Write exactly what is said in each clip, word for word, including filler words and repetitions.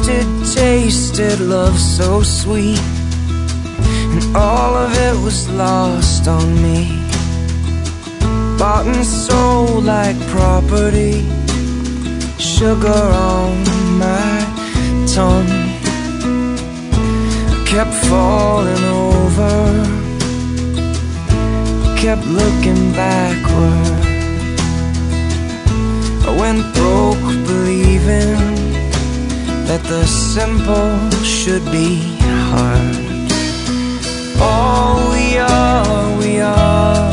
tasted, tasted love so sweet, and all of it was lost on me. Bought and sold like property, sugar on my tongue. I kept falling over, kept looking backward. I went broke believing that the simple should be hard. All we are, we are.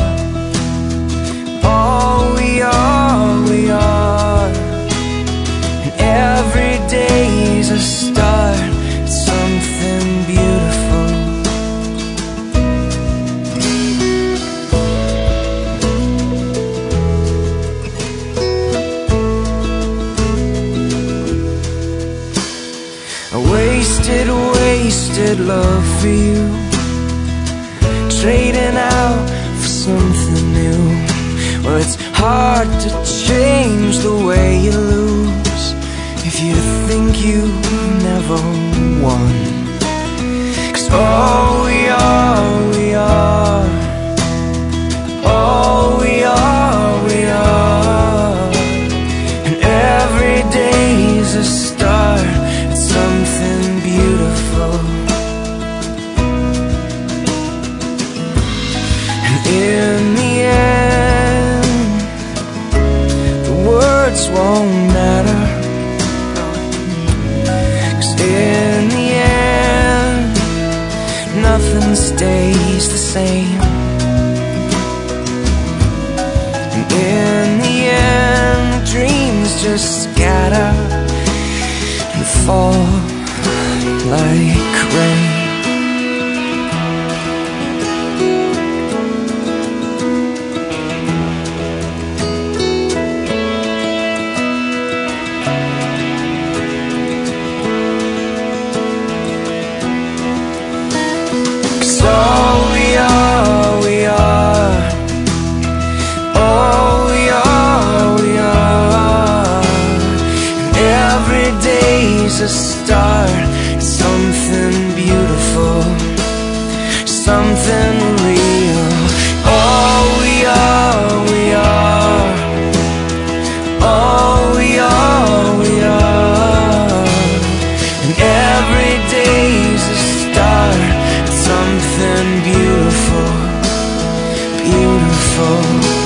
All we are, we are. And every day's a start, it's something beautiful. I wasted, wasted love for you, trading out for something new. Well, it's hard to change the way you lose if you think you never won. 'Cause all we are, we are. All we are, we are. And every day's a start, it's something beautiful. And in the end, the words won't matter, 'cause in the end, nothing stays the same. And in the end, dreams just scatter and fall like rain. All we are, we are. All we are, we are. And every day's a start, something beautiful, something real. All we are, we are. All we are, we are. And every day's a start, something beautiful, beautiful.